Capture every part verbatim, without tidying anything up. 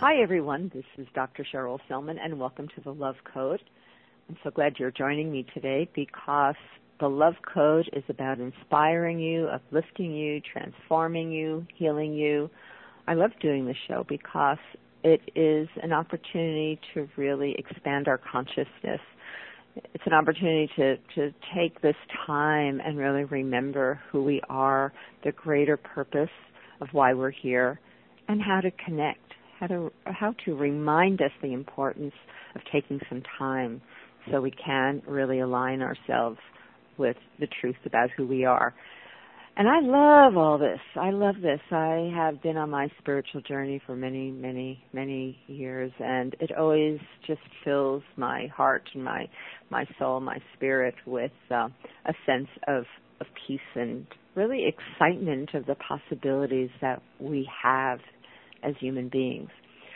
Hi, everyone. This is Doctor Cheryl Selman, and welcome to the Love Code. I'm so glad you're joining me today because the Love Code is about inspiring you, uplifting you, transforming you, healing you. I love doing this show because it is an opportunity to really expand our consciousness. It's an opportunity to, to take this time and really remember who we are, the greater purpose of why we're here, and how to connect. How to how to remind us the importance of taking some time so we can really align ourselves with the truth about who we are. And I love all this. I love this. I have been on my spiritual journey for many, many, many years, and it always just fills my heart and my my soul, my spirit with uh, a sense of, of peace and really excitement of the possibilities that we have as human beings.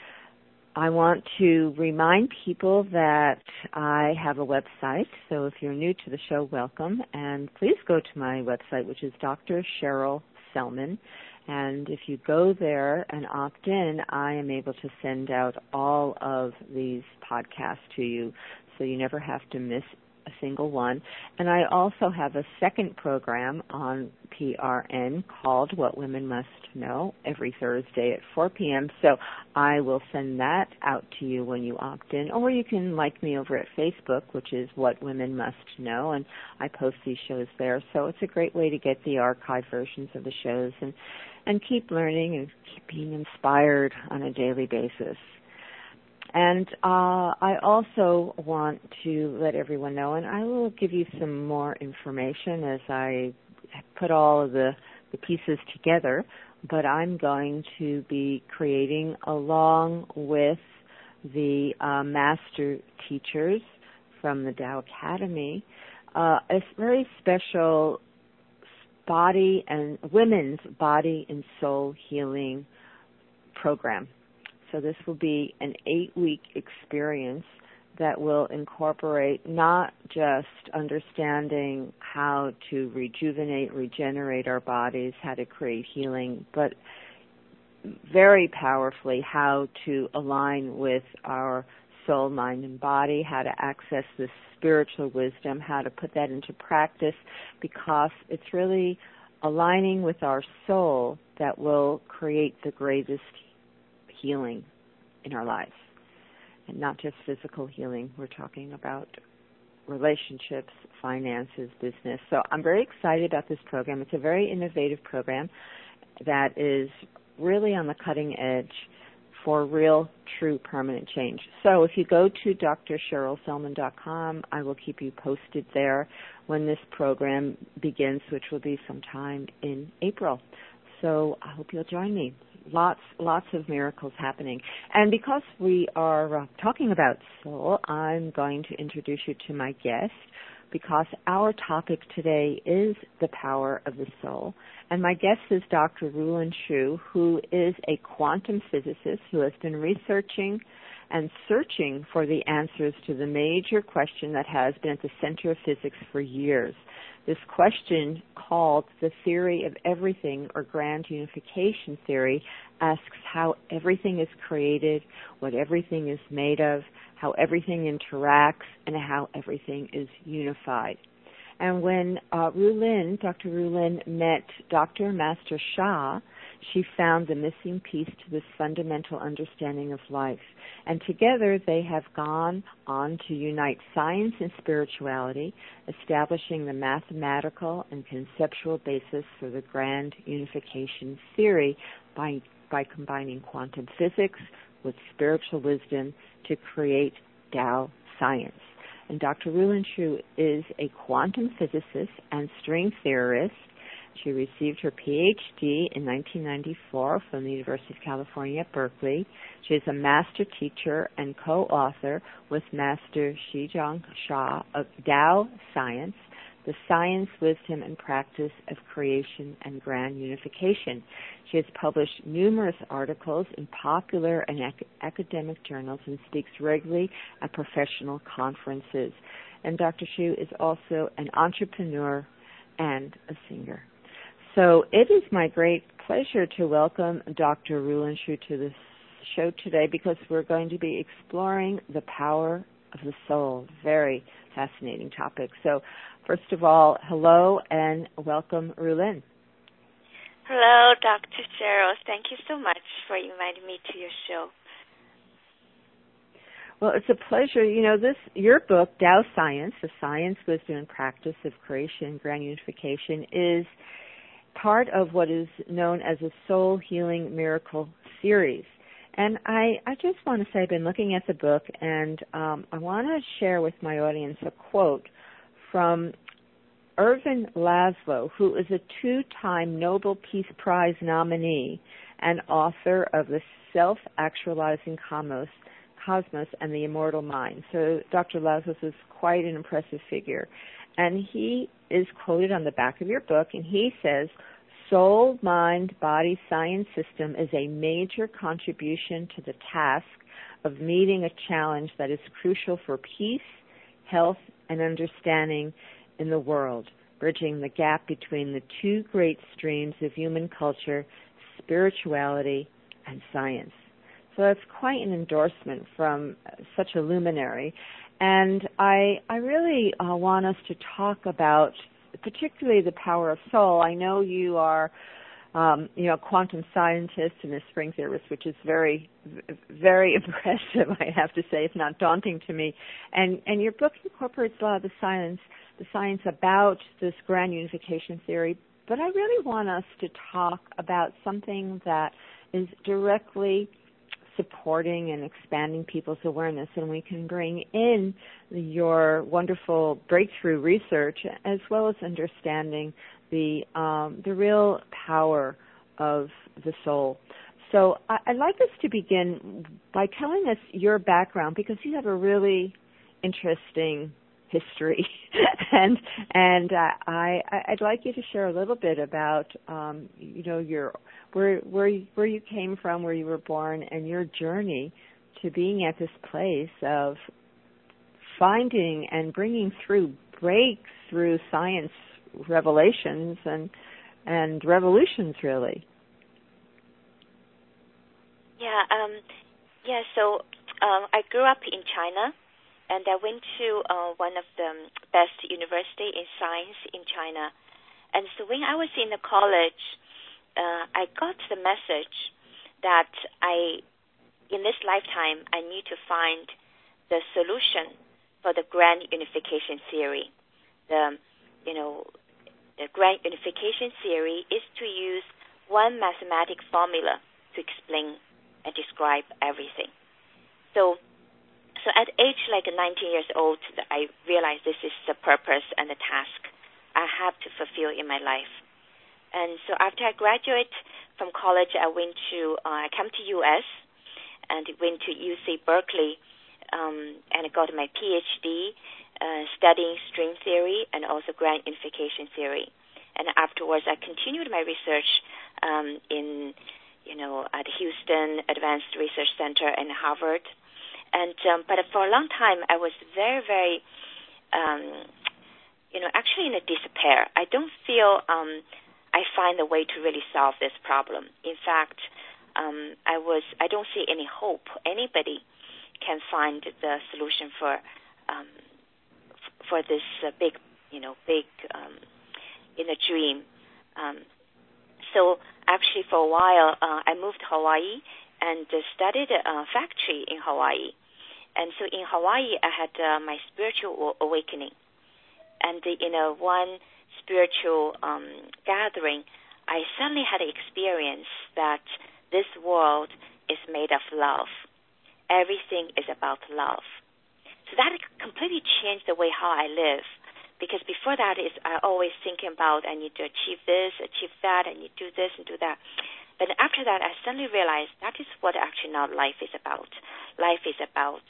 I want to remind people that I have a website, so if you're new to the show, welcome, and please go to my website, which is Doctor Cheryl Selman, and if you go there and opt in, I am able to send out all of these podcasts to you, so you never have to miss a single one. And I also have a second program on P R N called What Women Must Know every Thursday at four p.m. So I will send that out to you when you opt in. Or you can like me over at Facebook, which is What Women Must Know, and I post these shows there. So it's a great way to get the archive versions of the shows and, and keep learning and keep being inspired on a daily basis. And uh, I also want to let everyone know, and I will give you some more information as I put all of the, the pieces together, but I'm going to be creating, along with the uh, master teachers from the Tao Academy, uh, a very special body and women's body and soul healing program. So this will be an eight-week experience that will incorporate not just understanding how to rejuvenate, regenerate our bodies, how to create healing, but very powerfully how to align with our soul, mind, and body, how to access this spiritual wisdom, how to put that into practice, because it's really aligning with our soul that will create the greatest healing in our lives. And not just physical healing. We're talking about relationships, finances, business. So I'm very excited about this program. It's a very innovative program that is really on the cutting edge for real, true, permanent change. So if you go to D R cheryl selman dot com, I will keep you posted there when this program begins, which will be sometime in April. So I hope you'll join me. Lots, lots of miracles happening. And because we are uh, talking about soul, I'm going to introduce you to my guest, because our topic today is the power of the soul. And my guest is Doctor Rulin Shu, who is a quantum physicist who has been researching and searching for the answers to the major question that has been at the center of physics for years. This question, called the theory of everything, or grand unification theory, asks how everything is created, what everything is made of, how everything interacts, and how everything is unified. And when uh, Rulin, Doctor Rulin, met Doctor Master Sha, she found the missing piece to this fundamental understanding of life. And together they have gone on to unite science and spirituality, establishing the mathematical and conceptual basis for the grand unification theory by, by combining quantum physics with spiritual wisdom to create Tao science. And Doctor Rulin Shu is a quantum physicist and string theorist. She received her P H D in nineteen ninety-four from the University of California at Berkeley. She is a master teacher and co-author with Master Xizhang Sha of Tao Science, the science, wisdom, and practice of creation and grand unification. She has published numerous articles in popular and ac- academic journals and speaks regularly at professional conferences. And Doctor Shu is also an entrepreneur and a singer. So it is my great pleasure to welcome Doctor Rulin Shu to the show today because we're going to be exploring the power of the soul. Very fascinating topic. So, first of all, hello and welcome, Rulin. Hello, Doctor Cheryl. Thank you so much for inviting me to your show. Well, it's a pleasure. You know, this your book, Tao Science, The Science, Wisdom, and Practice of Creation, Grand Unification, is part of what is known as a Soul Healing Miracle series. And I, I just want to say I've been looking at the book, and um, I want to share with my audience a quote from Ervin Laszlo, who is a two-time Nobel Peace Prize nominee and author of The Self-Actualizing Cosmos, Cosmos and the Immortal Mind. So Doctor Laszlo is quite an impressive figure. And he is quoted on the back of your book, and he says, soul, mind, body, science system is a major contribution to the task of meeting a challenge that is crucial for peace, health, and understanding in the world, bridging the gap between the two great streams of human culture, spirituality and science. So that's quite an endorsement from such a luminary. And I, I really uh, want us to talk about particularly the power of soul. I know you are, um, you know, a quantum scientist and a string theorist, which is very, very impressive, I have to say, if not daunting to me. And, and your book incorporates a lot of the science, the science about this grand unification theory. But I really want us to talk about something that is directly supporting and expanding people's awareness, and we can bring in your wonderful breakthrough research as well as understanding the um, the real power of the soul. So I, I'd like us to begin by telling us your background, because you have a really interesting history, and and uh, I I'd like you to share a little bit about um, you know your where where you, where you came from, where you were born, and your journey to being at this place of finding and bringing through breakthrough science revelations and and revolutions, really. Yeah, um, yeah. So um, I grew up in China. And I went to uh, one of the best university in science in China. And so when I was in the college, uh, I got the message that I, in this lifetime, I need to find the solution for the grand unification theory. The, you know, the grand unification theory is to use one mathematical formula to explain and describe everything. So So at age like nineteen years old, I realized this is the purpose and the task I have to fulfill in my life. And so after I graduated from college, I went to, uh, I came to U S and went to U C Berkeley um, and I got my P H D uh, studying string theory and also grand unification theory. And afterwards, I continued my research um, in, you know, at Houston Advanced Research Center and Harvard. And um, but for a long time, I was very, very, um, you know, actually in a despair. I don't feel um, I find a way to really solve this problem. In fact, um, I was I don't see any hope. Anybody can find the solution for um, f- for this uh, big, you know, big um, in a dream. Um, so actually, for a while, uh, I moved to Hawaii and uh, studied a factory in Hawaii. And so in Hawaii, I had uh, my spiritual awakening. And in a one spiritual um, gathering, I suddenly had an experience that this world is made of love. Everything is about love. So that completely changed the way how I live. Because before that, is I always thinking about I need to achieve this, achieve that, I need to do this and do that. But after that, I suddenly realized that is what actually now life is about. Life is about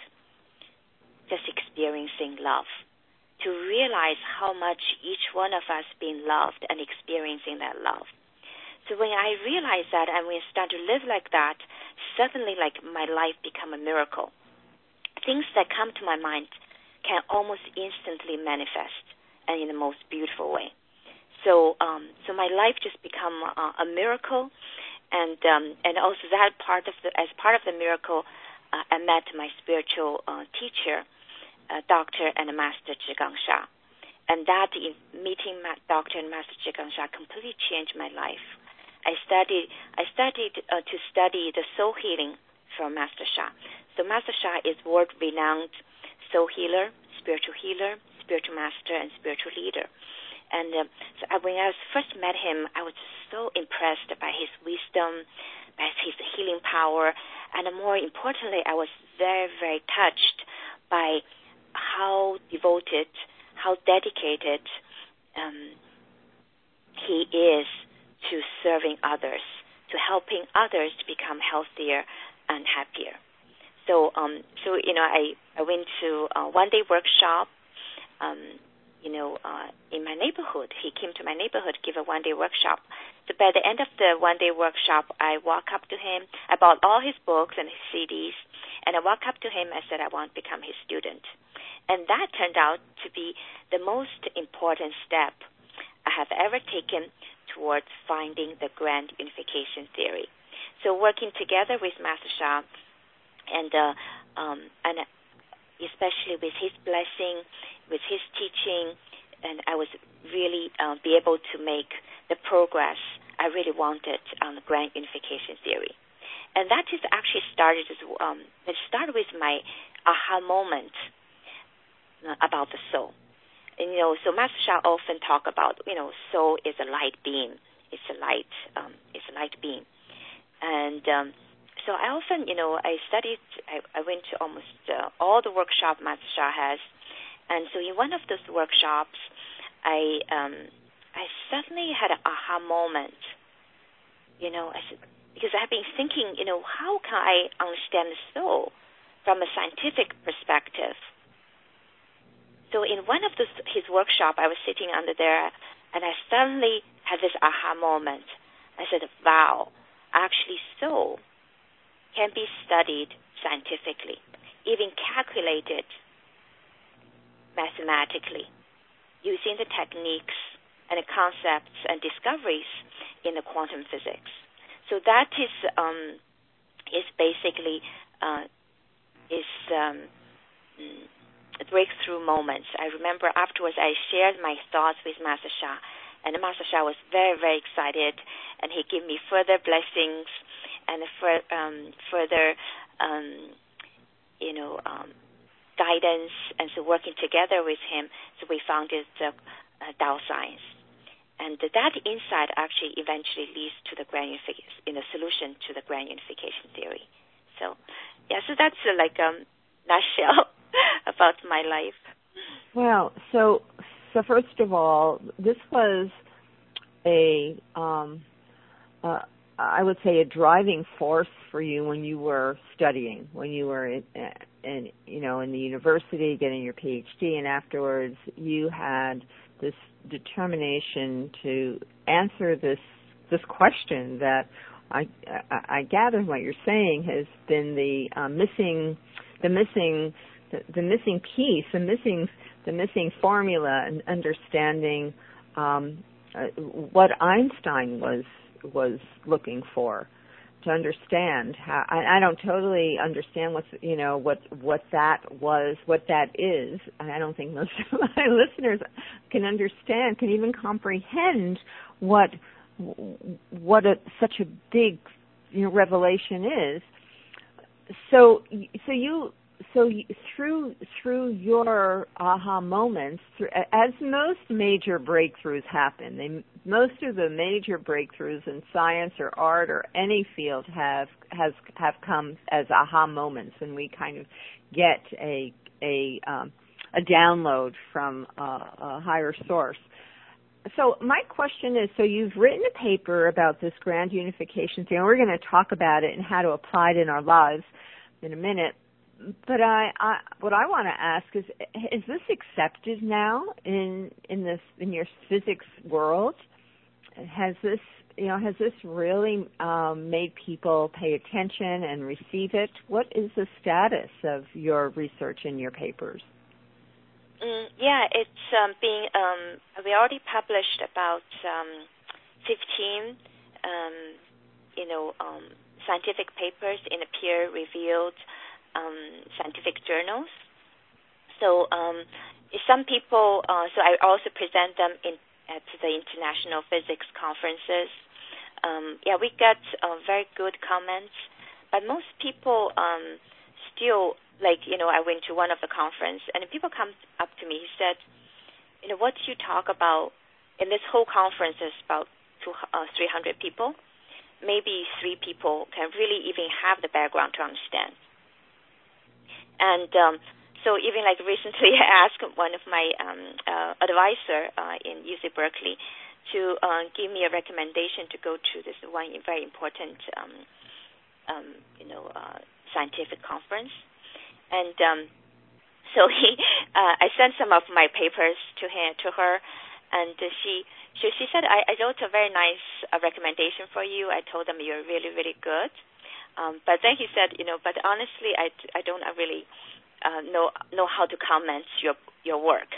just experiencing love, to realize how much each one of us being loved and experiencing that love. So when I realized that and when I start to live like that, suddenly like my life become a miracle. Things that come to my mind can almost instantly manifest and in the most beautiful way. So um, so my life just become uh, a miracle. And um, and also that part of the as part of the miracle, uh, I met my spiritual uh, teacher, uh, Doctor and Master Zhi Gang Sha, and that in meeting my Doctor and Master Zhi Gang Sha completely changed my life. I studied I studied uh, to study the soul healing from Master Sha. So Master Sha is world renowned soul healer, spiritual healer, spiritual master, and spiritual leader. And uh, so I, when I first met him, I was so impressed by his wisdom, by his healing power, and more importantly, I was very, very touched by how devoted, how dedicated um, he is to serving others, to helping others to become healthier and happier. So, um, so you know, I, I went to a one-day workshop. Um, you know, uh, in my neighborhood. He came to my neighborhood, give a one-day workshop. So by the end of the one-day workshop, I walk up to him. I bought all his books and his C Ds, and I walk up to him. I said, I want to become his student. And that turned out to be the most important step I have ever taken towards finding the grand unification theory. So working together with Master Sha, and uh, um, and especially with his blessing, with his teaching, and I was really uh, be able to make the progress I really wanted on the grand unification theory. And that is actually started as, um, it started with my aha moment uh, about the soul. And, you know, so Master Sha often talk about, you know, soul is a light beam. It's a light, um, it's a light beam. And um, so I often, you know, I studied, I, I went to almost uh, all the workshops Master Sha has. And so in one of those workshops, I um, I suddenly had an aha moment, you know, I said, because I've been thinking, you know, how can I understand the soul from a scientific perspective? So in one of those, his workshop, I was sitting under there, and I suddenly had this aha moment. I said, wow, actually soul can be studied scientifically, even calculated mathematically, using the techniques and the concepts and discoveries in the quantum physics. So that is um, is basically uh, is um, breakthrough moments. I remember afterwards I shared my thoughts with Master Sha, and Master Sha was very, very excited, and he gave me further blessings and for, um, further, um, you know, um, guidance, and so working together with him, so we founded the uh, Dao Science. And that insight actually eventually leads to the grand unification, in the solution to the grand unification theory. So, yeah, so that's uh, like a nutshell about my life. Well, so so first of all, this was a, um, uh, I would say, a driving force for you when you were studying, when you were in, in, you know, in the university getting your P H D, and afterwards you had this determination to answer this this question that I, I, I gather what you're saying has been the uh, missing the missing the, the missing piece, the missing the missing formula and understanding um, uh, what Einstein was was looking for. To understand how, I, I don't totally understand what's, you know, what what that was, what that is. I don't think most of my listeners can understand, can even comprehend what what a, such a big, you know, revelation is. So, so you, so you, through through your aha moments, through, as most major breakthroughs happen, they, most of the major breakthroughs in science or art or any field have has have come as aha moments, when we kind of get a a um, a download from a, a higher source. So my question is, so you've written a paper about this grand unification theory, and we're going to talk about it and how to apply it in our lives in a minute. But I, I, what I want to ask is, is this accepted now in in this in your physics world? Has this, you know, has this really um, made people pay attention and receive it? What is the status of your research in your papers? Mm, yeah, it's um, being. Um, we already published about um, fifteen um, you know, um, scientific papers in the peer-reviewed um, scientific journals. So um, some people, uh, so I also present them in, at the international physics conferences. Um, yeah, we get uh, very good comments, but most people um, still, like, you know, I went to one of the conference, and people come up to me, he said, you know, what you talk about in this whole conference is about two, uh, three hundred people. Maybe three people can really even have the background to understand. And um, so even like recently I asked one of my um, uh, advisor uh, in U C Berkeley to uh, give me a recommendation to go to this one very important, um, um, you know, uh, scientific conference. And um, so he, uh, I sent some of my papers to him, to her, and uh, she, she, she said, I, I wrote a very nice uh, recommendation for you. I told them you're really, really good. Um, but then he said, you know, but honestly, I, I don't really uh, know know how to comment your your work.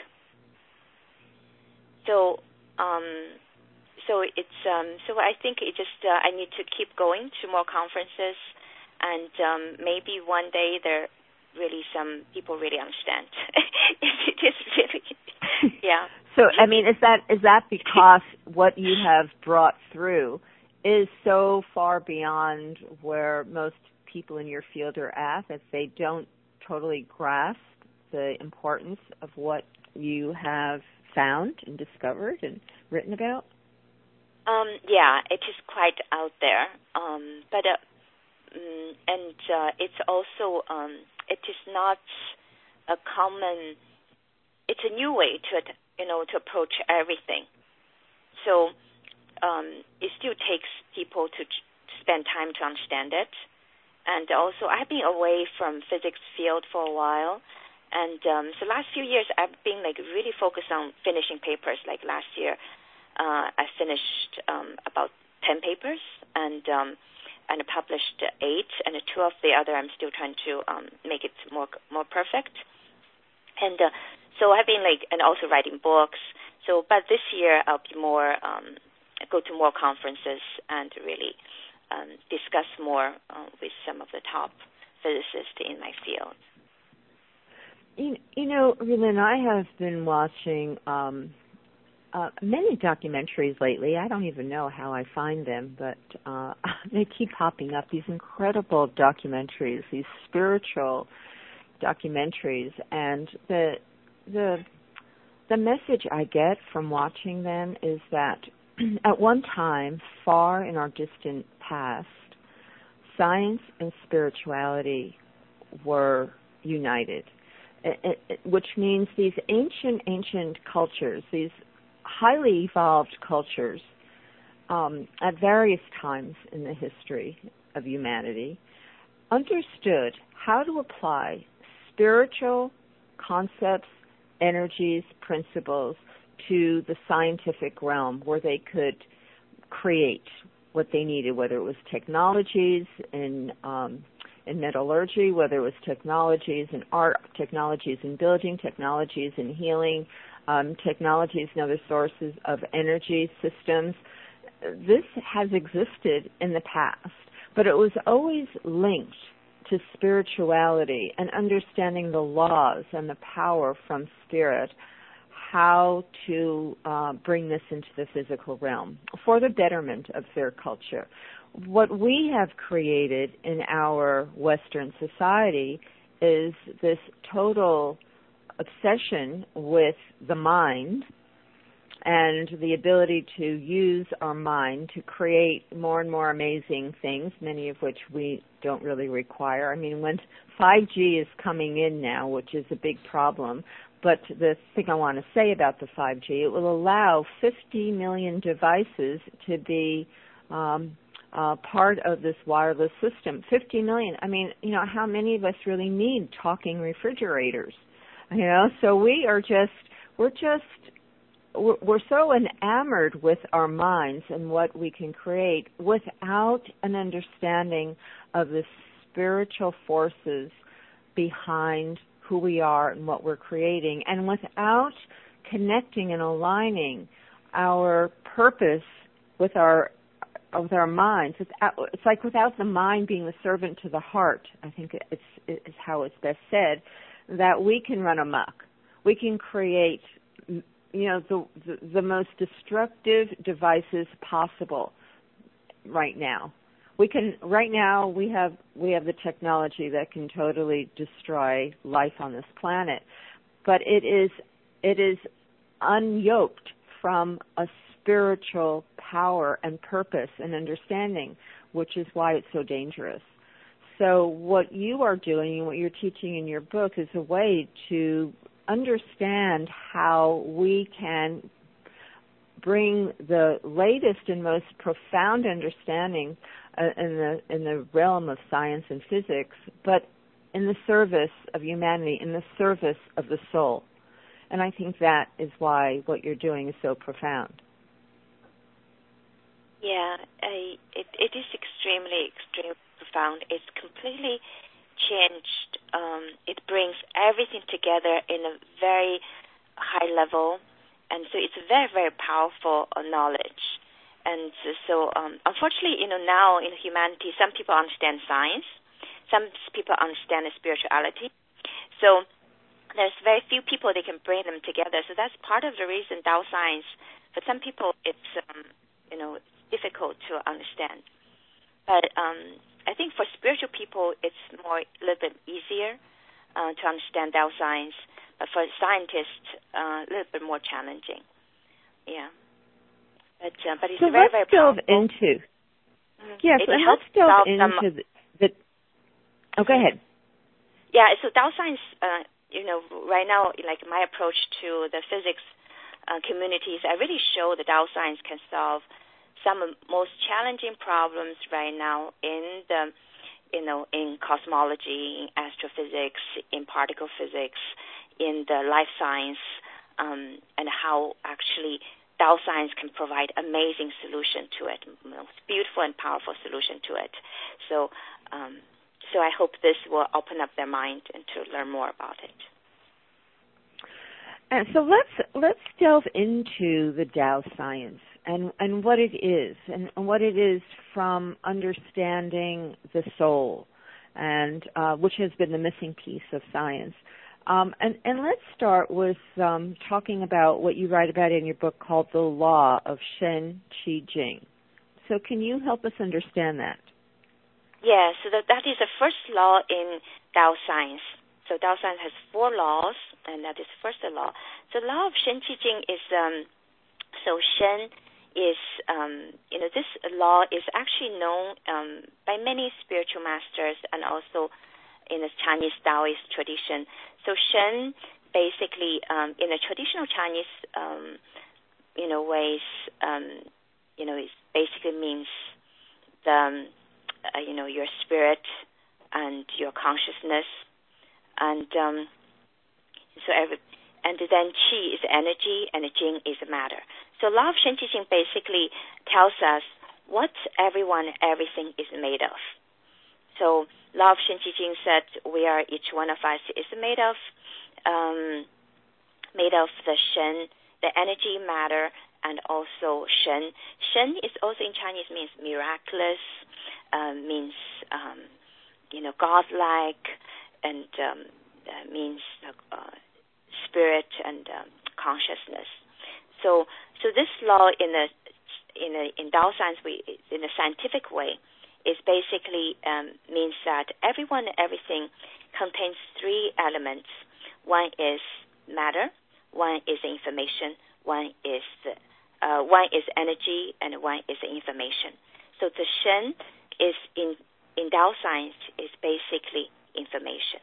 So, um, so it's um, so I think it just uh, I need to keep going to more conferences, and um, maybe one day there really some people really understand. It is really, yeah. So I mean, is that is that because what you have brought through is so far beyond where most people in your field are at, that they don't totally grasp the importance of what you have found and discovered and written about? Um, yeah, it is quite out there. Um, but uh, mm, and uh, it's also um, it is not a common. It's a new way to you know to approach everything. So. Um, it still takes people to ch- spend time to understand it. And also, I've been away from physics field for a while. And um, so last few years, I've been like really focused on finishing papers. Like last year, uh, I finished um, about ten papers and um, and I published eight. And two of the other, I'm still trying to um, make it more more perfect. And uh, so I've been like, and also writing books. So, but this year, I'll be more. Um, go to more conferences and really um, discuss more uh, with some of the top physicists in my field. You, you know, Rulin, I have been watching um, uh, many documentaries lately. I don't even know how I find them, but uh, they keep popping up, these incredible documentaries, these spiritual documentaries. And the the the message I get from watching them is that at one time, far in our distant past, science and spirituality were united, it, it, which means these ancient, ancient cultures, these highly evolved cultures, um, at various times in the history of humanity, understood how to apply spiritual concepts, energies, principles to the scientific realm, where they could create what they needed, whether it was technologies in um, in metallurgy, whether it was technologies in art, technologies in building, technologies in healing, um, technologies and other sources of energy systems. This has existed in the past, but it was always linked to spirituality and understanding the laws and the power from spirit, how to uh, bring this into the physical realm for the betterment of their culture. What we have created in our Western society is this total obsession with the mind and the ability to use our mind to create more and more amazing things, many of which we don't really require. I mean, when five G is coming in now, which is a big problem, but the thing I want to say about the five G, it will allow fifty million devices to be um, uh, part of this wireless system. fifty million. I mean, you know, how many of us really need talking refrigerators? You know, so we are just, we're just, we're, we're so enamored with our minds and what we can create without an understanding of the spiritual forces behind who we are and what we're creating, and without connecting and aligning our purpose with our with our minds. Without, it's like without the mind being the servant to the heart. I think it's is how it's best said, that we can run amok. We can create, you know, the, the the most destructive devices possible right now. We can right now we have we have the technology that can totally destroy life on this planet, but it is it is unyoked from a spiritual power and purpose and understanding, which is why it's so dangerous. So what you are doing and what you're teaching in your book is a way to understand how we can bring the latest and most profound understanding uh, in the in the realm of science and physics, but in the service of humanity, in the service of the soul. And I think that is why what you're doing is so profound. Yeah, I, it, it is extremely, extremely profound. It's completely changed. Um, it brings everything together in a very high level, and so it's very, very powerful uh, knowledge. And so, um, unfortunately, you know, now in humanity, some people understand science, some people understand spirituality. So there's very few people that can bring them together. So that's part of the reason Tao science, for some people, it's, um, you know, difficult to understand. But um, I think for spiritual people, it's more a little bit easier uh, to understand Tao science. But for scientists, uh, a little bit more challenging. Yeah. But, uh, but it's so very, very powerful. So let's delve into. Mm-hmm. Yes, it and helps let's delve some, into the, the. Oh, go ahead. Yeah, so Tao science, uh, you know, right now, like my approach to the physics uh, communities, I really show that Tao science can solve some of the most challenging problems right now in the, you know, in cosmology, in astrophysics, in particle physics, in the life science, um, and how actually Tao science can provide amazing solution to it, most beautiful and powerful solution to it. So, um, so I hope this will open up their mind and to learn more about it. And so let's let's delve into the Tao science and and what it is and what it is from understanding the soul, and uh, which has been the missing piece of science. Um, and, and let's start with um, talking about what you write about in your book called the law of Shen Qi Jing. So can you help us understand that? Yeah, so that, that is the first law in Tao science. So Tao science has four laws, and that is first the law. So the law of Shen Qi Jing is, um, so Shen is, um, you know, this law is actually known um, by many spiritual masters and also in the Chinese Taoist tradition. So Shen, basically, um, in the traditional Chinese, um, you know, ways, um, you know, it basically means the, um, uh, you know, your spirit and your consciousness, and um, so every, and then Qi is energy, and Jing is matter. So law of Shen Qi Jing basically tells us what everyone, everything is made of. So law of Shen Qi Jing said we are, each one of us is made of, um, made of the Shen, the energy, matter, and also Shen. Shen is also in Chinese means miraculous, uh, means, um, you know, godlike, and um, uh, means uh, spirit and um, consciousness. So, so this law in the in a, in Tao science, we in a scientific way, is basically um, means that everyone and everything contains three elements. One is matter, one is information, one is the, uh, one is energy, and one is information. So the Shen is in in Tao science is basically information.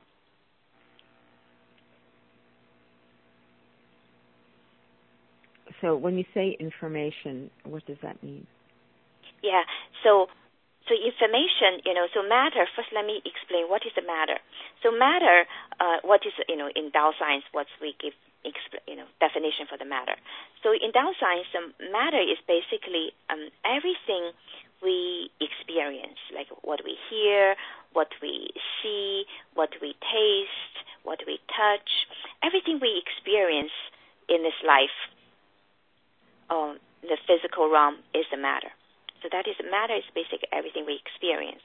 So when you say information, what does that mean? Yeah, so so information, you know, so matter, first let me explain what is the matter. So matter, uh, what is, you know, in Tao science, what we give, you know, definition for the matter. So in Tao science, um, matter is basically um, everything we experience, like what we hear, what we see, what we taste, what we touch, everything we experience in this life, um, the physical realm is the matter. So that is matter is basically everything we experience.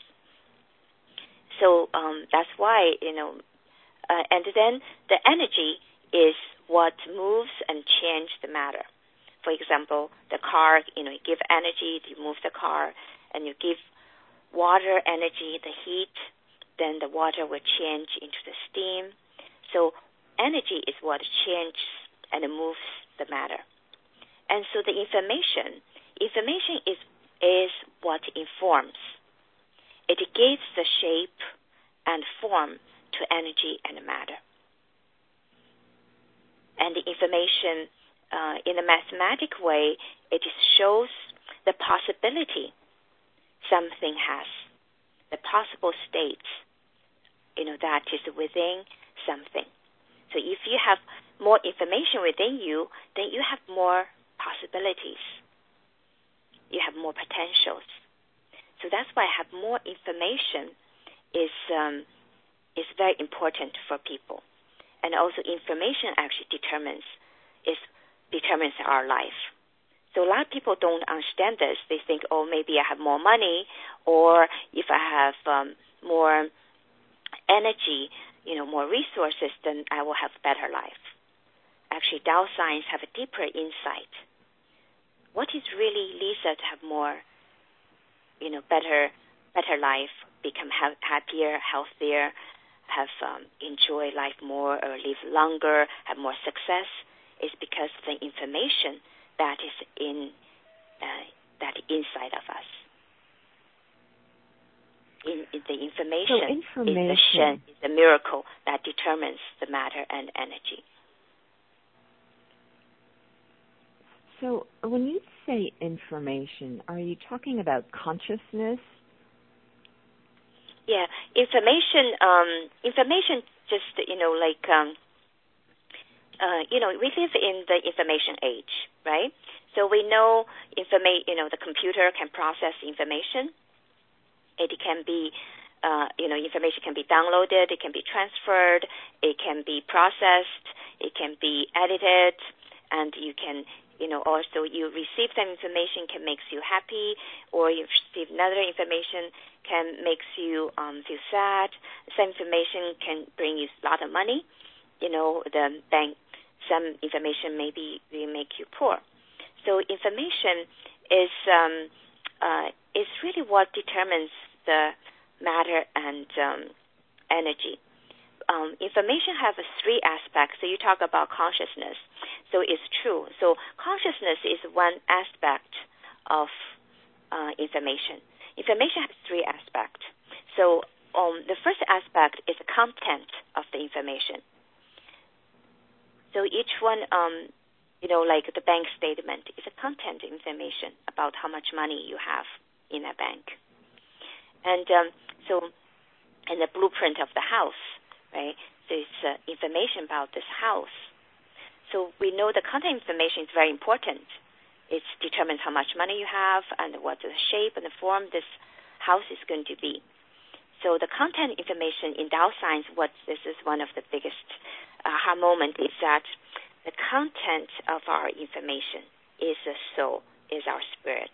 So um, that's why, you know, uh, and then the energy is what moves and changes the matter. For example, the car, you know, you give energy, you move the car, and you give water energy, the heat, then the water will change into the steam. So energy is what changes and moves the matter. And so the information, information is is what informs. It gives the shape and form to energy and matter. And the information, uh, in a mathematic way, it shows the possibility something has, the possible states, you know, that is within something. So if you have more information within you, then you have more possibilities. You have more potentials. So that's why have more information is um, is very important for people. And also information actually determines is determines our life. So a lot of people don't understand this. They think, oh, maybe I have more money, or if I have um, more energy, you know, more resources, then I will have a better life. Actually, Dao science have a deeper insight. What is really Lisa to have more, you know, better, better life, become ha- happier, healthier, have um, enjoy life more, or live longer, have more success, is because of the information that is in uh, that inside of us. In, in the information, so information is the shen, is the miracle that determines the matter and energy. So when you say information, are you talking about consciousness? Yeah, information. Um, information, just you know, like um, uh, you know, we live in the information age, right? So we know informa- You know, the computer can process information. It can be, uh, you know, information can be downloaded. It can be transferred. It can be processed. It can be edited, and you can. You know, also you receive some information can makes you happy, or you receive another information can makes you um, feel sad. Some information can bring you a lot of money. You know, the bank. Some information maybe will make you poor. So information is um, uh, is really what determines the matter and um, energy. Um, information has three aspects. So you talk about consciousness. So it's true. So consciousness is one aspect of uh, information. Information has three aspects. So um, the first aspect is the content of the information. So each one, um, you know, like the bank statement is a content information about how much money you have in a bank. And um, so, and the blueprint of the house, right? So it's uh, information about this house. So we know the content information is very important. It determines how much money you have and what the shape and the form this house is going to be. So the content information in Dao science, what this is one of the biggest aha moment is that the content of our information is the soul, is our spirit.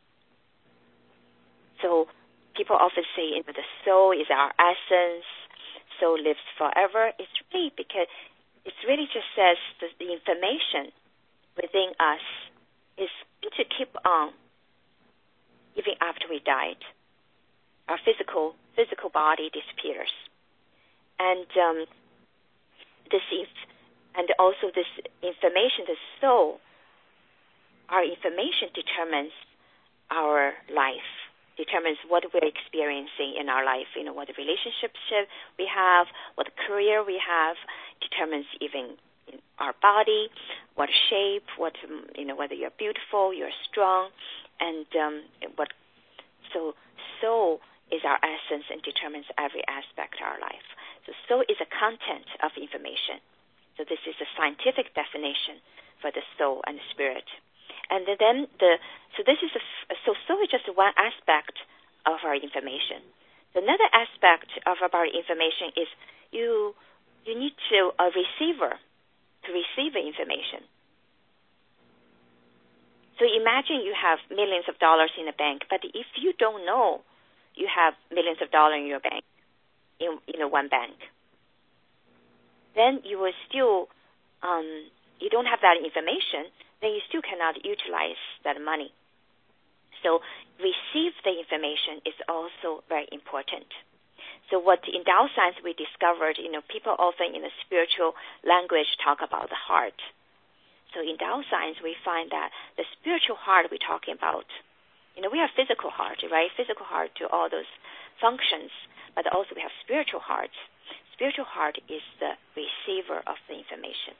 So people often say, you know, the soul is our essence, soul lives forever. It's really because it really just says that the information within us is going to keep on even after we died. Our physical physical body disappears, and um, this inf- and also this information, the soul, our information determines our life, determines what we're experiencing in our life. You know, what the relationships we have, what career we have, determines even our body, what shape, what you know, whether you're beautiful, you're strong, and um, what. So soul is our essence and determines every aspect of our life. So soul is a content of information. So this is a scientific definition for the soul and the spirit. And then the so this is a, so soul is just one aspect of our information. So another aspect of our information is you you need to a receiver to receive the information. So imagine you have millions of dollars in the bank, but if you don't know you have millions of dollars in your bank, in you know one bank, then you will still um, you don't have that information, then you still cannot utilize that money. So receive the information is also very important. So what in Dao Science we discovered, you know, people often in the spiritual language talk about the heart. So in Dao Science we find that the spiritual heart we're talking about, you know, we have physical heart, right? Physical heart to all those functions, but also we have spiritual heart. Spiritual heart is the receiver of the information.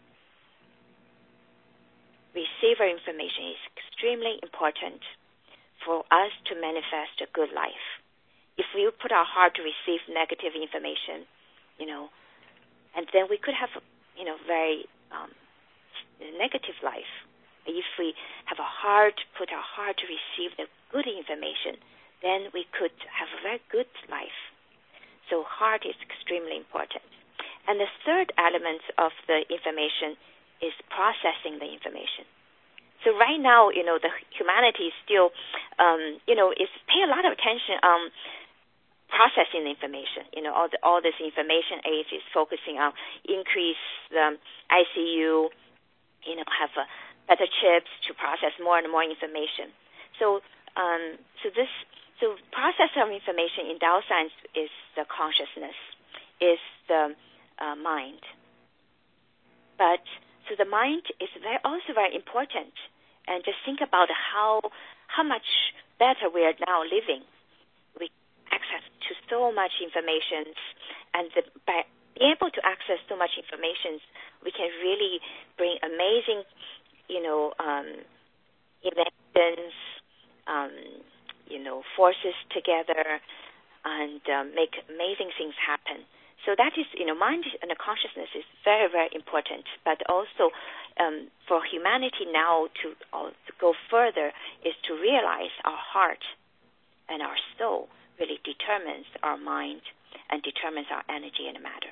Receiver information is extremely important for us to manifest a good life. If we put our heart to receive negative information, you know, and then we could have, you know, very um, negative life. If we have a heart, put our heart to receive the good information, then we could have a very good life. So heart is extremely important. And the third element of the information is processing the information. So right now, you know, the humanity is still, um, you know, is pay a lot of attention on processing the information. You know, all the, all this information age is focusing on increase the I C U, you know, have uh, better chips to process more and more information. So, um, so this, so process of information in Dao Science is the consciousness, is the uh, mind. But so the mind is very, also very important, and just think about how how much better we are now living. We access to so much information, and the, by being able to access so much information, we can really bring amazing, you know, um, inventions, um, you know, forces together, and um, make amazing things happen. So that is, you know, mind and the consciousness is very, very important. But also um, for humanity now to, uh, to go further is to realize our heart and our soul really determines our mind and determines our energy and matter.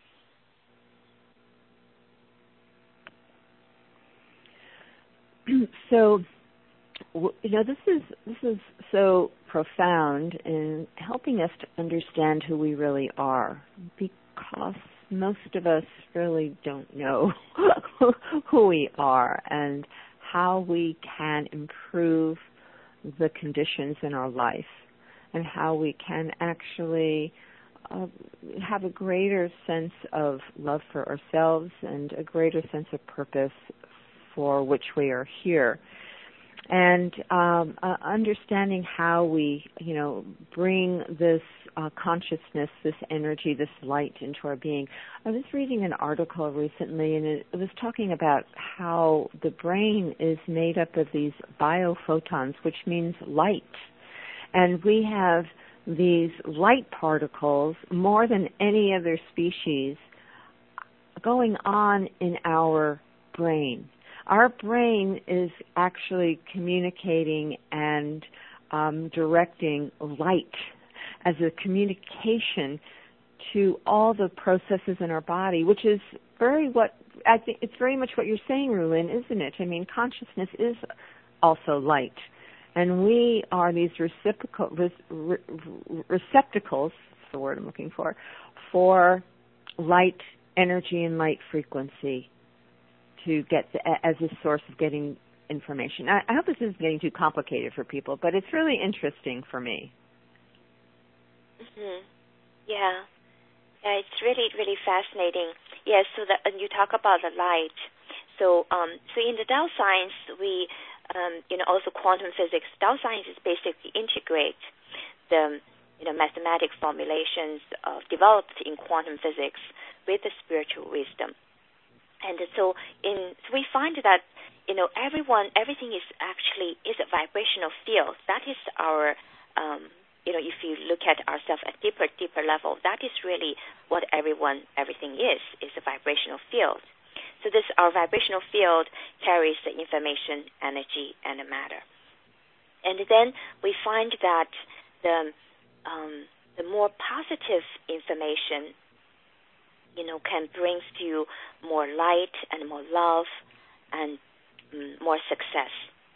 So, you know, this is this is so profound in helping us to understand who we really are, because most of us really don't know who we are and how we can improve the conditions in our life and how we can actually uh, have a greater sense of love for ourselves and a greater sense of purpose for which we are here. And um, uh, understanding how we, you know, bring this uh, consciousness, this energy, this light into our being. I was reading an article recently, and it, it was talking about how the brain is made up of these biophotons, which means light. And we have these light particles, more than any other species, going on in our brain. Our brain is actually communicating and um, directing light as a communication to all the processes in our body, which is very what I think it's very much what you're saying, Rulin, isn't it? I mean, consciousness is also light, and we are these reciprocal re, re, receptacles. That's the word I'm looking for for light energy and light frequency, to get the, as a source of getting information. I, I hope this isn't getting too complicated for people, but it's really interesting for me. Mm-hmm. Yeah. Yeah, it's really, really fascinating. Yes, yeah, so that, and you talk about the light. So, um, so in the Dao Science, we, um, you know, also quantum physics. Dao Science is basically integrate the, you know, mathematic formulations uh, developed in quantum physics with the spiritual wisdom. And so, in so we find that, you know, everyone, everything is actually is a vibrational field. That is our, um, you know, if you look at ourselves at deeper, deeper level, that is really what everyone, everything is, is a vibrational field. So this, our vibrational field carries the information, energy, and the matter. And then we find that the, um, the more positive information, you know, can bring to you more light and more love and um, more success.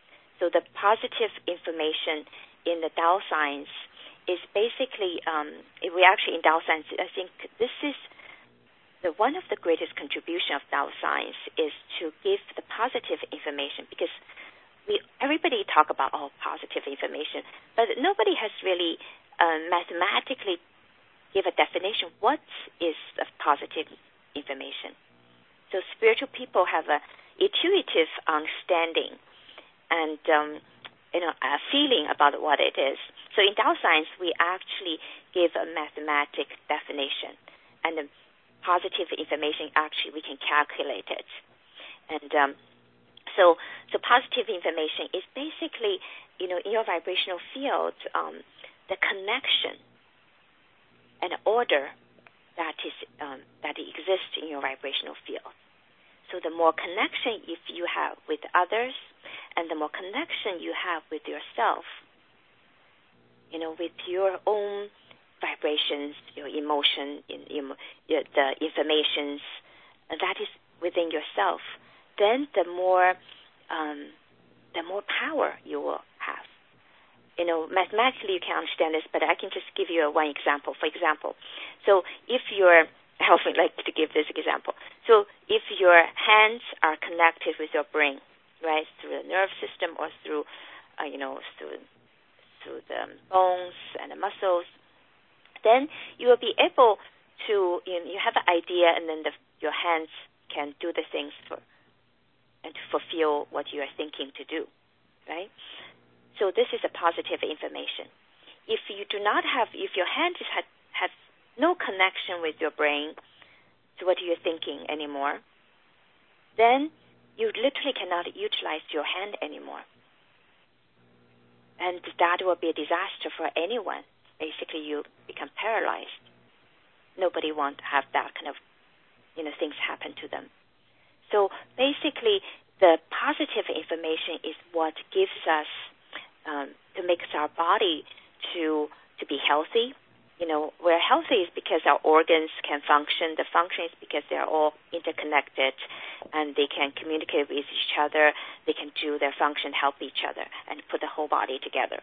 So the positive information in the Dao science is basically, um, we actually in Dao science, I think this is the one of the greatest contribution of Dao science is to give the positive information, because we everybody talk about all oh, positive information, but nobody has really uh, mathematically give a definition. What is the positive information? So spiritual people have a intuitive understanding and um, you know a feeling about what it is. So in Dao science, we actually give a mathematic definition, and the positive information actually we can calculate it. And um, so, so positive information is basically, you know, in your vibrational field, um, the connection and order that is um, that exists in your vibrational field. So the more connection if you have with others, and the more connection you have with yourself, you know, with your own vibrations, your emotion, in, in, the informations that is within yourself, then the more um, the more power you will have. You know, mathematically you can understand this, but I can just give you a one example. For example, so if you're, I often like to give this example. So if your hands are connected with your brain, right, through the nerve system or through, uh, you know, through through the bones and the muscles, then you will be able to, you know, you have an idea, and then the, your hands can do the things for, and to fulfill what you are thinking to do, right? So this is a positive information. If you do not have, if your hands have, have no connection with your brain to what you're thinking anymore, then you literally cannot utilize your hand anymore. And that will be a disaster for anyone. Basically, you become paralyzed. Nobody wants to have that kind of, you know, things happen to them. So basically, the positive information is what gives us, um, to make our body to to be healthy. You know, we're healthy is because our organs can function. The function is because they're all interconnected, and they can communicate with each other. They can do their function, help each other, and put the whole body together.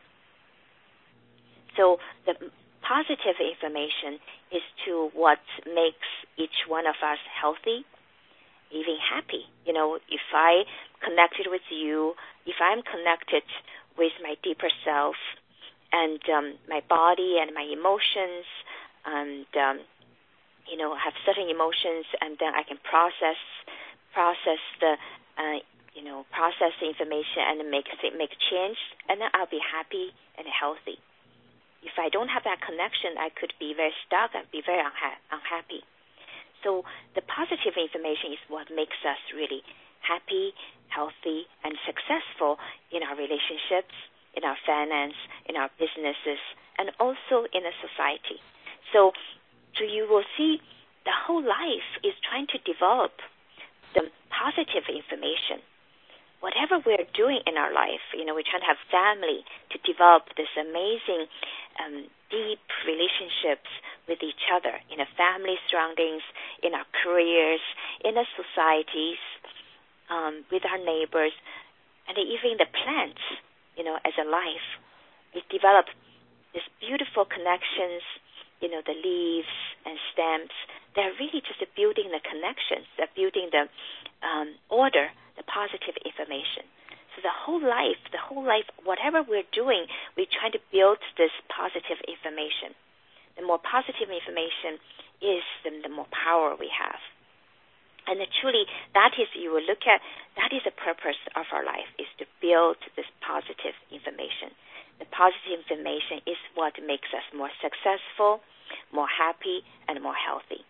So the positive information is to what makes each one of us healthy, even happy. You know, if I connected with you, if I'm connected with my deeper self, and um, my body and my emotions, and um, you know, have certain emotions, and then I can process process the uh, you know process the information and make make change, and then I'll be happy and healthy. If I don't have that connection, I could be very stuck and be very unha- unhappy. So the positive information is what makes us really happy, healthy, and successful in our relationships, in our finance, in our businesses, and also in a society. So, so you will see the whole life is trying to develop the positive information. Whatever we're doing in our life, you know, we're trying to have family to develop this amazing, um, deep relationships with each other in a family surroundings, in our careers, in our societies, um, with our neighbors, and even the plants, you know, as a life. We develop these beautiful connections, you know, the leaves and stems. They're really just building the connections. They're building the um, order, the positive information. So the whole life, the whole life, whatever we're doing, we're trying to build this positive information. The more positive information is, the, the more power we have. And truly, that is, you will look at, that is the purpose of our life, is to build this positive information. The positive information is what makes us more successful, more happy, and more healthy.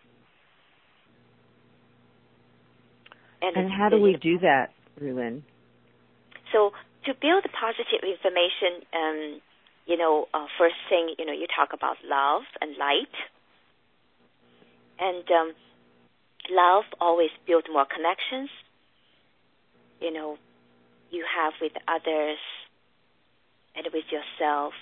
And, and how do we do that, Ru-Lin? So to build positive information, um, you know, uh, first thing, you know, you talk about love and light. And um, love always builds more connections, you know, you have with others and with yourself.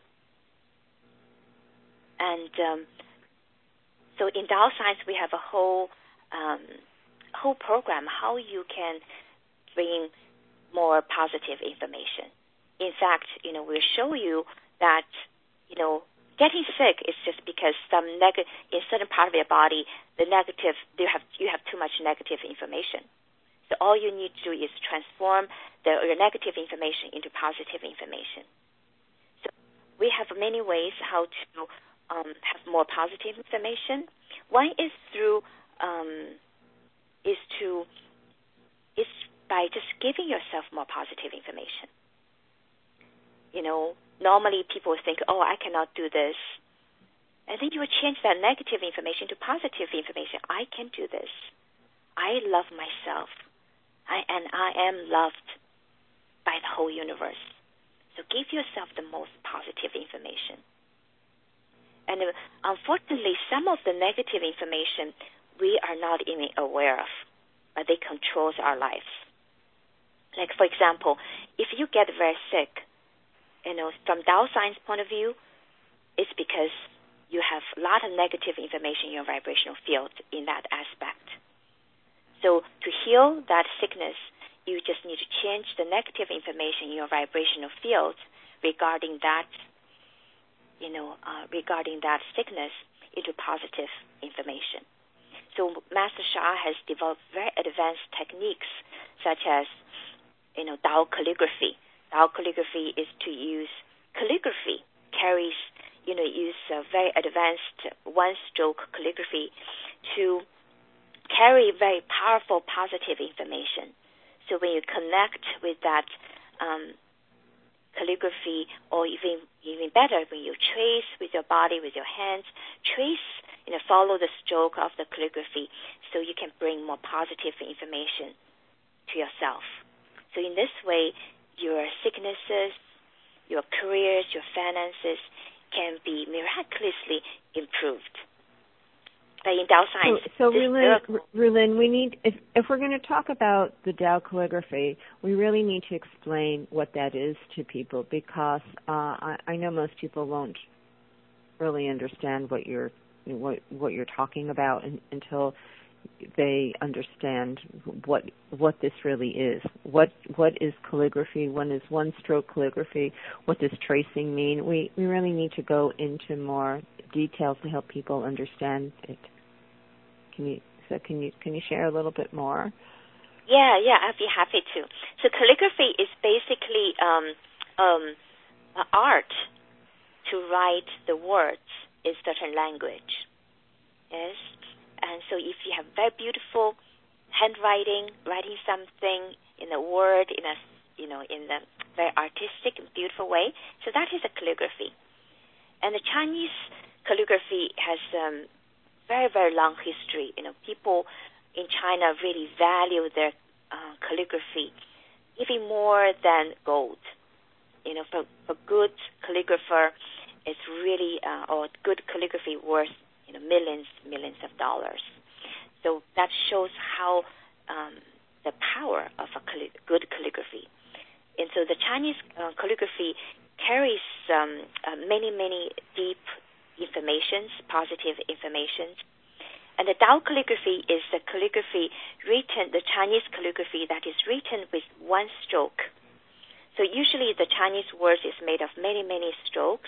And um, so in Dao Science, we have a whole um, whole program how you can bring more positive information. in fact, you know, we'll show you that, you know, getting sick is just because some neg- in certain part of your body, the negative, you have, you have too much negative information. So all you need to do is transform the your negative information into positive information. So we have many ways how to um, have more positive information. One is through um, is to is by just giving yourself more positive information. You know, normally people think, "Oh, I cannot do this," and then you will change that negative information to positive information. I can do this. I love myself. I, and I am loved by the whole universe. So give yourself the most positive information. And uh, unfortunately, some of the negative information we are not even aware of, but they control our lives. Like, for example, if you get very sick, you know, from Tao Science point of view, it's because you have a lot of negative information in your vibrational field in that aspect. So to heal that sickness, you just need to change the negative information in your vibrational field regarding that, you know, uh, regarding that sickness into positive information. So Master Sha has developed very advanced techniques such as, you know, Tao calligraphy. Tao calligraphy is to use calligraphy, carries, you know, use a very advanced one-stroke calligraphy to carry very powerful positive information. So when you connect with that um, calligraphy, or even even better, when you trace with your body, with your hands, trace, you know, follow the stroke of the calligraphy, so you can bring more positive information to yourself. So in this way, your sicknesses, your careers, your finances can be miraculously improved. In Tao Science, so, so Rulin, Rulin, we need, if, if we're going to talk about the Tao calligraphy, we really need to explain what that is to people, because uh, I, I know most people won't really understand what you're what what you're talking about in, until they understand what what this really is. What what is calligraphy? What is one-stroke calligraphy? What does tracing mean? We we really need to go into more details to help people understand it. Can you so can you can you share a little bit more? Yeah, yeah, I'd be happy to. So calligraphy is basically um, um, an art to write the words in certain language. Yes, and so if you have very beautiful handwriting, writing something in a word in a you know in a very artistic and beautiful way, so that is a calligraphy. And the Chinese calligraphy has um, very, very long history. You know, people in China really value their uh, calligraphy even more than gold. You know, for, for good calligrapher, it's really, uh, or good calligraphy worth, you know, millions, millions of dollars. So that shows how um, the power of a calli- good calligraphy. And so the Chinese uh, calligraphy carries um, uh, many, many deep informations, positive informations. And the Tao calligraphy is the calligraphy written, the Chinese calligraphy that is written with one stroke. So usually the Chinese word is made of many, many strokes.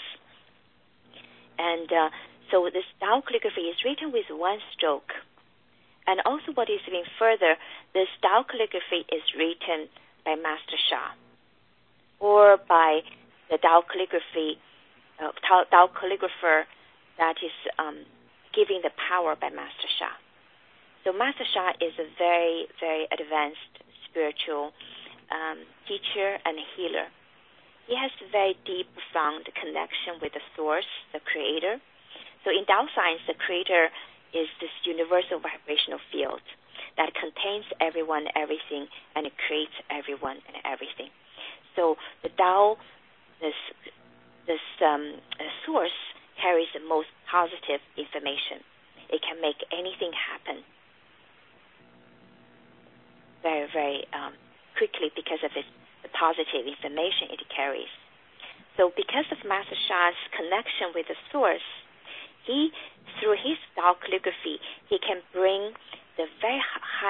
And uh, so this Tao calligraphy is written with one stroke. And also what is even further, this Tao calligraphy is written by Master Sha, or by the Tao calligraphy, uh, Tao, Tao calligrapher that is um, giving the power by Master Sha. So Master Sha is a very, very advanced spiritual um, teacher and healer. He has a very deep, profound connection with the source, the creator. So in Tao Science, the creator is this universal vibrational field that contains everyone, everything, and it creates everyone and everything. So the Tao, this, this um, source, carries the most positive information. It can make anything happen very, very um, quickly because of its, the positive information it carries. So because of Master Sha's connection with the source, he, through his Tao calligraphy, he can bring the very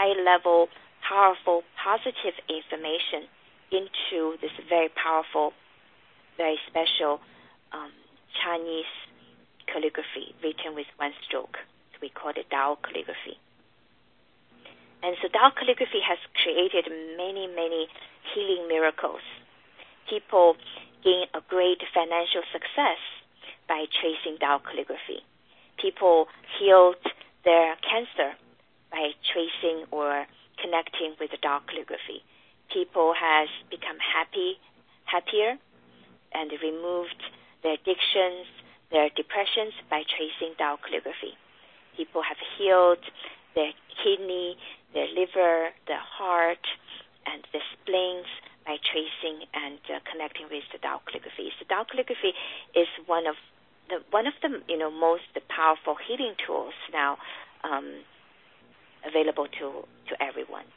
high-level, powerful, positive information into this very powerful very special um, Chinese calligraphy written with one stroke. So we call it Dao calligraphy. And so Dao calligraphy has created many, many healing miracles. People gain a great financial success by tracing Dao calligraphy. People healed their cancer by tracing or connecting with the Dao calligraphy. People has become happy, happier, and removed their addictions, their depressions by tracing Dao calligraphy. People have healed their kidney, their liver, their heart, and the spleens by tracing and uh, connecting with the Dao calligraphy. So Dao calligraphy is one of the one of the you know most powerful healing tools now um, available to to everyone.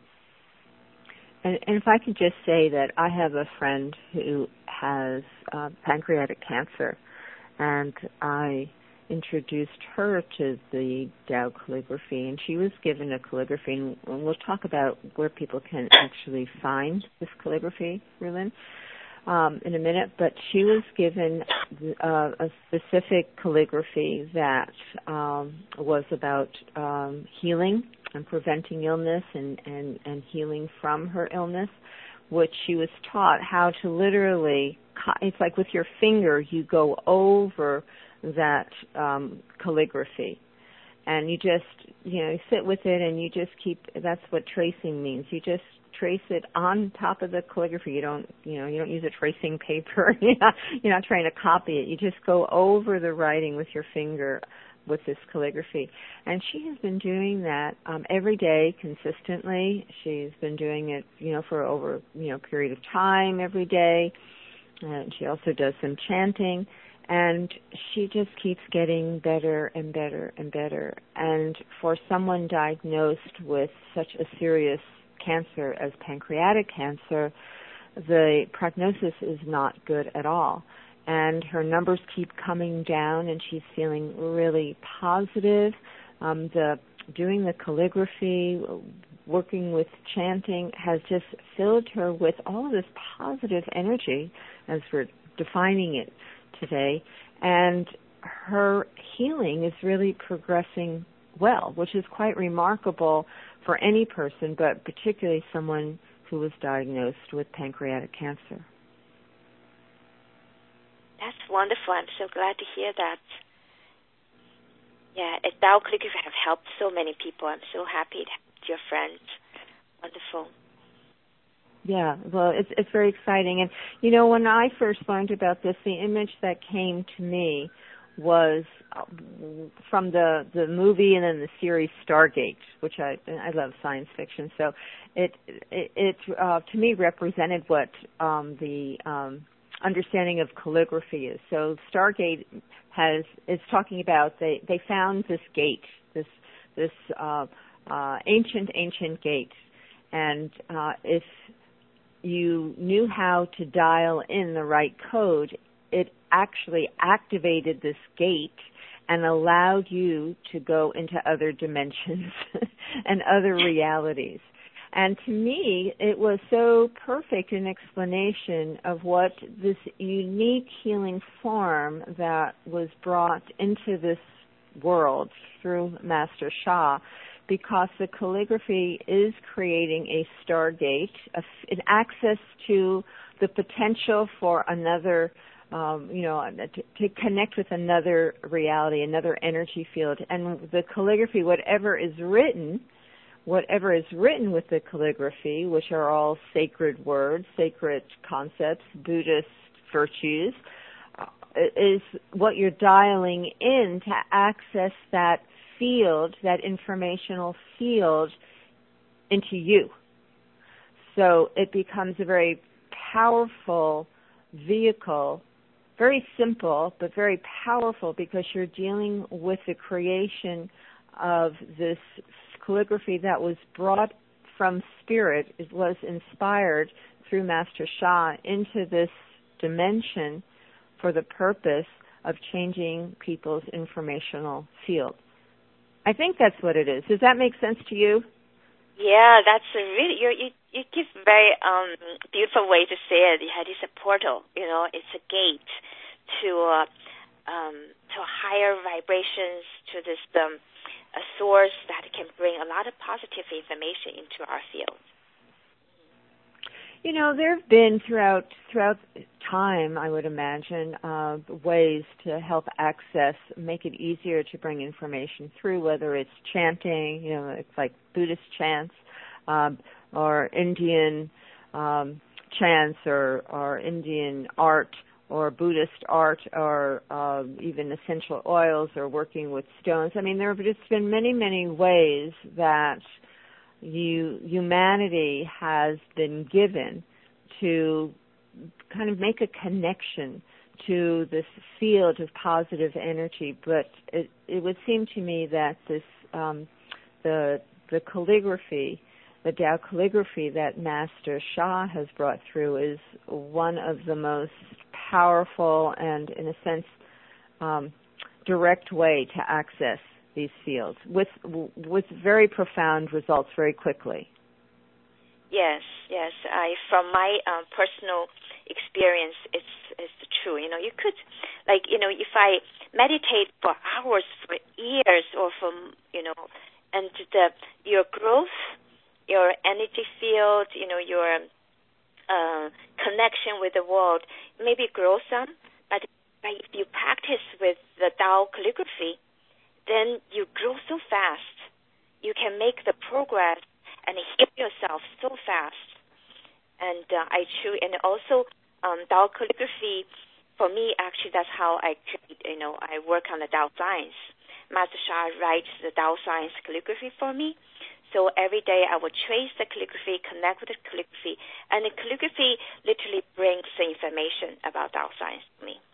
And, and if I could just say that I have a friend who has uh, pancreatic cancer, and I introduced her to the Dao calligraphy, and she was given a calligraphy, and we'll talk about where people can actually find this calligraphy, Rulin, um, in a minute, but she was given uh, a specific calligraphy that um, was about um, healing and preventing illness and, and, and healing from her illness, which she was taught how to literally, it's like with your finger, you go over that um, calligraphy, and you just, you know, you sit with it, and you just keep. That's what tracing means. You just trace it on top of the calligraphy. You don't, you know, you don't use a tracing paper. you're, not, you're not trying to copy it. You just go over the writing with your finger with this calligraphy. And she has been doing that um, every day consistently. She's been doing it, you know, for over, you know, a period of time every day. And she also does some chanting. And she just keeps getting better and better and better. And for someone diagnosed with such a serious cancer as pancreatic cancer, the prognosis is not good at all. And her numbers keep coming down, and she's feeling really positive. Um, the doing the calligraphy, working with chanting, has just filled her with all of this positive energy, as we're defining it today, and her healing is really progressing well, which is quite remarkable for any person, but particularly someone who was diagnosed with pancreatic cancer. That's wonderful. I'm so glad to hear that. Yeah, Dao calligraphy have helped so many people. I'm so happy to have your friend. Wonderful. Yeah, well, it's it's very exciting. And, you know, when I first learned about this, the image that came to me was from the the movie and then the series Stargate, which I I love science fiction. So it it, it uh, to me represented what um, the um, understanding of calligraphy is. So Stargate has is talking about they they found this gate, this this uh, uh, ancient ancient gate, and uh, if you knew how to dial in the right code, it actually activated this gate and allowed you to go into other dimensions and other realities. And to me, it was so perfect an explanation of what this unique healing form that was brought into this world through Master Sha, because the calligraphy is creating a stargate, an access to the potential for another, um, you know, to, to connect with another reality, another energy field. And the calligraphy, whatever is written, whatever is written with the calligraphy, which are all sacred words, sacred concepts, Buddhist virtues, uh, is what you're dialing in to access that field, that informational field, into you. So it becomes a very powerful vehicle, very simple, but very powerful, because you're dealing with the creation of this calligraphy that was brought from spirit. It was inspired through Master Sha into this dimension for the purpose of changing people's informational field. I think that's what it is. Does that make sense to you? Yeah, that's a really you you you give very um beautiful way to say it. It's a portal, you know, it's a gate to uh, um to higher vibrations, to this um a source that can bring a lot of positive information into our field. You know, there have been throughout throughout time, I would imagine, uh, ways to help access, make it easier to bring information through, whether it's chanting, you know, it's like Buddhist chants, um, or Indian um, chants, or, or Indian art, or Buddhist art, or uh, even essential oils, or working with stones. I mean, there have just been many, many ways that You, humanity has been given to kind of make a connection to this field of positive energy, but it, it would seem to me that this um, the the calligraphy, the Tao calligraphy that Master Sha has brought through is one of the most powerful and, in a sense, um, direct way to access these fields with with very profound results very quickly. Yes, yes. I from my um, personal experience, it's it's true. You know, you could, like, you know, if I meditate for hours, for years, or from, you know, and the your growth, your energy field, you know, your uh, connection with the world maybe grow some, but if you practice with the Tao calligraphy, then you grow so fast. You can make the progress and heal yourself so fast. And uh, I choose, and also um, Tao calligraphy, for me, actually, that's how I create, you know, I work on the Tao science. Master Sha writes the Tao science calligraphy for me. So every day I will trace the calligraphy, connect with the calligraphy, and the calligraphy literally brings the information about Tao science to me.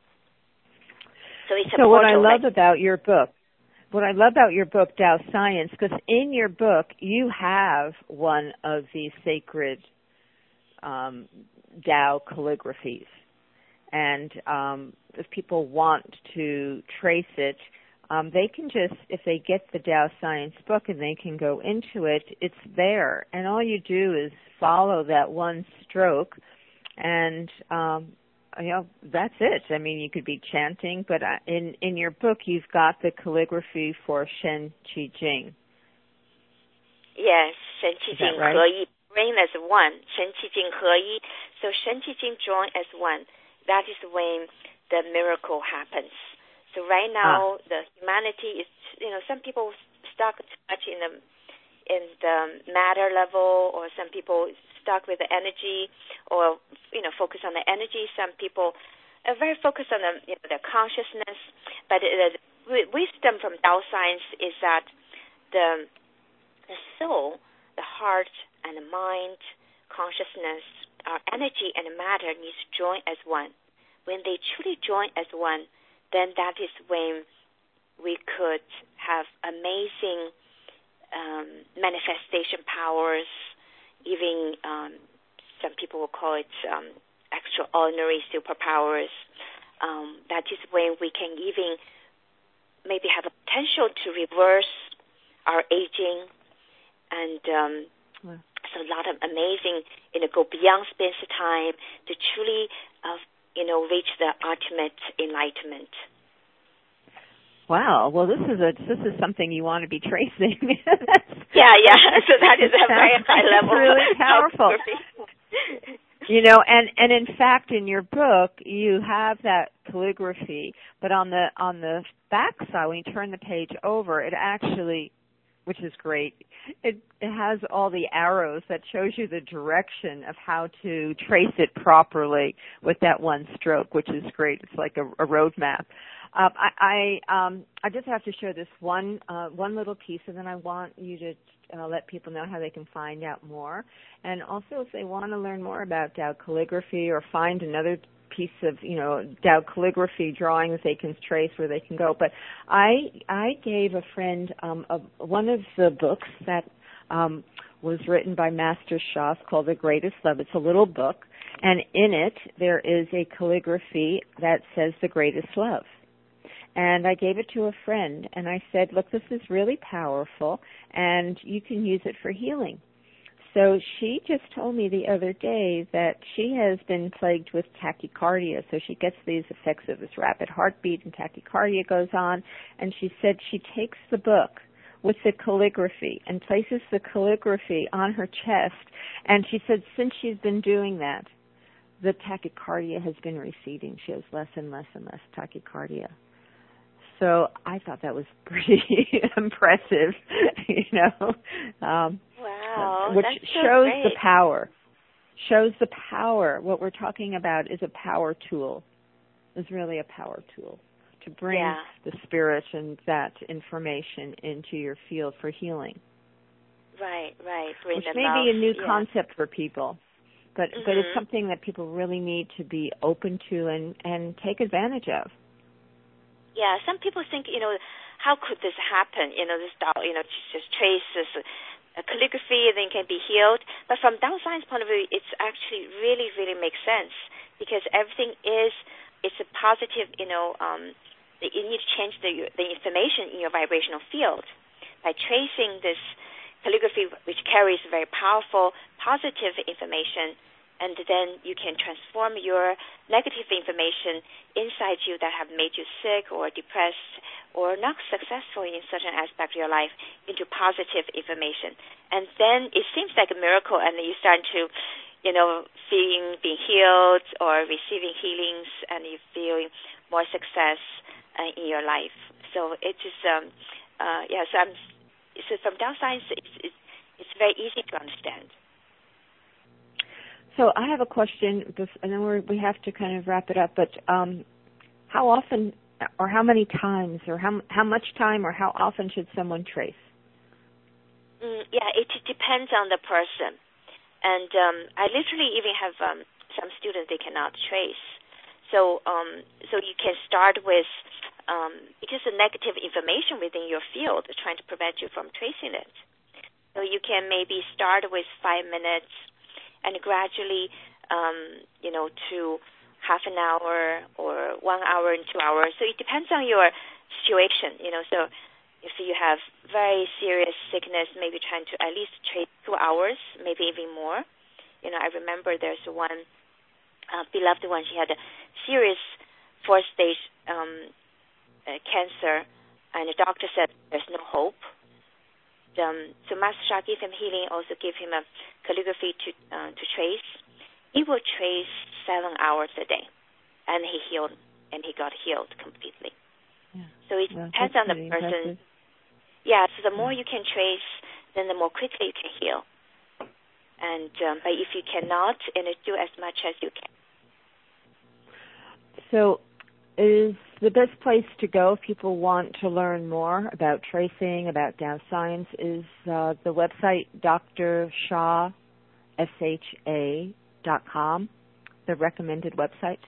So it's so a what I love like, about your book, What I love about your book, Tao Science, because in your book you have one of these sacred um, Tao calligraphies. And um, if people want to trace it, um, they can just, if they get the Tao Science book and they can go into it, it's there. And all you do is follow that one stroke, and um, you know, that's it. I mean, you could be chanting, but in in your book, you've got the calligraphy for Shen Qi Jing. Yes, Shen Qi Jing right? He Yi, bring as one. Shen Qi Jing He Yi. So Shen Qi Jing join as one. That is when the miracle happens. So right now, ah. the humanity is, you know, some people stuck too much in the in the matter level, or some people stuck with the energy, or, you know, focus on the energy. Some people are very focused on the, you know, their consciousness. But the wisdom from Tao science is that the the soul, the heart, and the mind, consciousness, our energy and matter needs to join as one. When they truly join as one, then that is when we could have amazing um, manifestation powers. Even um, some people will call it um, extraordinary superpowers. Um, that is when we can even maybe have a potential to reverse our aging, and um, wow. so a lot of amazing, you know, go beyond space and time to truly, uh, you know, reach the ultimate enlightenment. Wow. Well, this is a this is something you want to be tracing. yeah, yeah. So that is a very high level. It's really powerful. You know, and and in fact, in your book, you have that calligraphy, but on the on the back side, when you turn the page over, it actually, which is great, it, it has all the arrows that shows you the direction of how to trace it properly with that one stroke, which is great. It's like a, a road map. Uh, I I, um, I just have to share this one uh, one little piece, and then I want you to uh, let people know how they can find out more. And also, if they want to learn more about Tao calligraphy or find another piece of, you know, Tao calligraphy drawings they can trace, where they can go. But I I gave a friend um, a, one of the books that um, was written by Master Sha called The Greatest Love. It's a little book, and in it there is a calligraphy that says The Greatest Love. And I gave it to a friend, and I said, look, this is really powerful, and you can use it for healing. So she just told me the other day that she has been plagued with tachycardia. So she gets these effects of this rapid heartbeat and tachycardia goes on. And she said she takes the book with the calligraphy and places the calligraphy on her chest. And she said since she's been doing that, the tachycardia has been receding. She has less and less and less tachycardia. So I thought that was pretty impressive, you know. Um, wow, which that's so shows great. the power. Shows the power. What we're talking about is a power tool. Is really a power tool to bring yeah. the spirit and that information into your field for healing. Right, right. Bring which them may out. be a new yeah. concept for people, but mm-hmm. but it's something that people really need to be open to and and take advantage of. Yeah, some people think, you know, how could this happen? You know, this doll, you know, just traces a calligraphy and then can be healed. But from Dao Science point of view, it's actually really, really makes sense because everything is, it's a positive, you know, um, you need to change the the information in your vibrational field by tracing this calligraphy, which carries very powerful, positive information. And then you can transform your negative information inside you that have made you sick or depressed or not successful in certain aspect of your life into positive information. And then it seems like a miracle, and you start to, you know, feeling being healed or receiving healings, and you feeling more success uh, in your life. So it is, um, uh, yeah. So, I'm, so from Dao Science, it's, it's it's very easy to understand. So I have a question, and then we're, we have to kind of wrap it up. But um, how often, or how many times, or how how much time, or how often should someone trace? Mm, yeah, it depends on the person. And um, I literally even have um, some students they cannot trace. So um, so you can start with um, because the negative information within your field is trying to prevent you from tracing it. So you can maybe start with five minutes. And gradually, um, you know, to half an hour or one hour and two hours. So it depends on your situation, you know. So if you have very serious sickness, maybe trying to at least trace two hours, maybe even more. You know, I remember there's one uh, beloved one. She had a serious fourth-stage um, uh, cancer, and the doctor said there's no hope. Um, so Master Sha gave him healing, also gave him a calligraphy to uh, to trace. He will trace seven hours a day, and he healed, and he got healed completely. Yeah. So it well, depends on the person. Impressive. Yeah, so the more yeah. you can trace, then the more quickly you can heal. And um, but if you cannot, and do as much as you can. So is the best place to go if people want to learn more about tracing, about Dao Science, is uh, the website Doctor Sha, S H A dot com, the recommended website?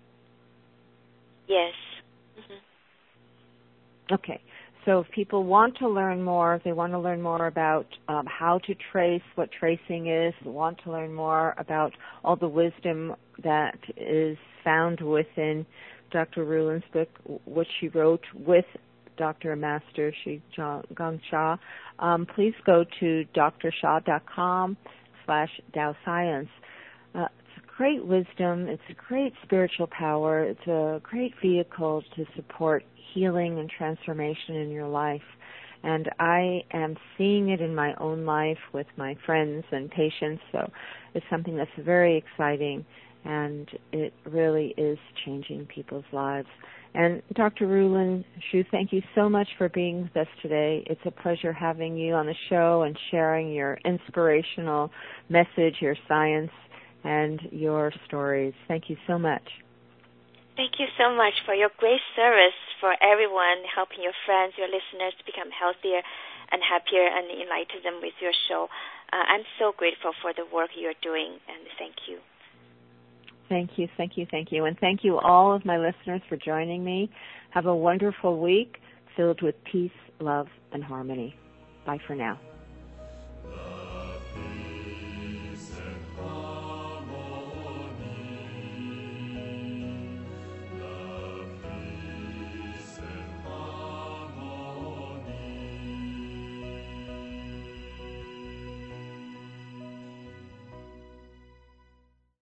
Yes. Mm-hmm. Okay. So if people want to learn more, if they want to learn more about um, how to trace, what tracing is, want to learn more about all the wisdom that is found within Doctor Rulin's book, which she wrote with Doctor Master Shi Gang Sha, um, please go to drsha.com slash Dao Science. Uh, it's a great wisdom. It's a great spiritual power. It's a great vehicle to support healing and transformation in your life. And I am seeing it in my own life with my friends and patients, so it's something that's very exciting. And it really is changing people's lives. And Doctor Rulin Xu, thank you so much for being with us today. It's a pleasure having you on the show and sharing your inspirational message, your science, and your stories. Thank you so much. Thank you so much for your great service for everyone, helping your friends, your listeners to become healthier and happier and enlighten them with your show. Uh, I'm so grateful for the work you're doing, and thank you. Thank you, thank you, thank you. And thank you all of my listeners for joining me. Have a wonderful week filled with peace, love, and harmony. Bye for now.